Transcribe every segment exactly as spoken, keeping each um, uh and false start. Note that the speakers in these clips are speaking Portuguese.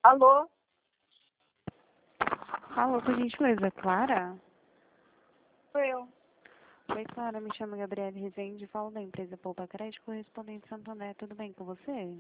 Alô? Alô, por gentileza, Clara? Sou eu. Oi, Clara, me chamo Gabriele Rezende, falo da empresa Poupa Crédito, correspondente Santo André, tudo bem com você?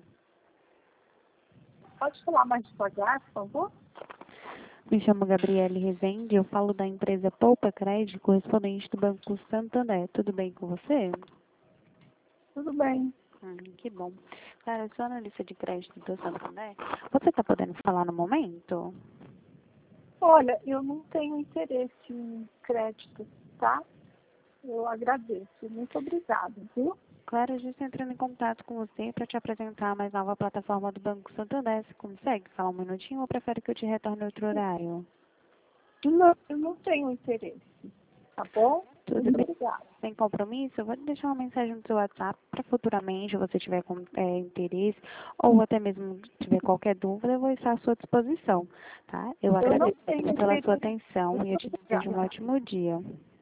Pode falar mais devagar, por favor? Me chamo Gabriele Rezende, eu falo da empresa Poupa Crédito, correspondente do Banco Santander, tudo bem com você? Tudo bem. Hum, que bom. Clara, eu sou analista de crédito do Santander. Você está podendo falar no momento? Olha, eu não tenho interesse em crédito, tá? Eu agradeço. Muito obrigada, viu? Clara, a gente está entrando em contato com você para te apresentar a mais nova plataforma do Banco Santander. Você consegue falar um minutinho ou prefere que eu te retorne outro horário? Não, eu não tenho interesse, tá bom? Tudo Muito bem. obrigada. Sem compromisso, eu vou deixar uma mensagem no seu WhatsApp para futuramente, se você tiver com, é, interesse ou até mesmo tiver qualquer dúvida, eu vou estar à sua disposição, tá? Eu Eu não agradeço tenho pela sua interesse. atenção e eu Muito te desejo um obrigada. ótimo dia.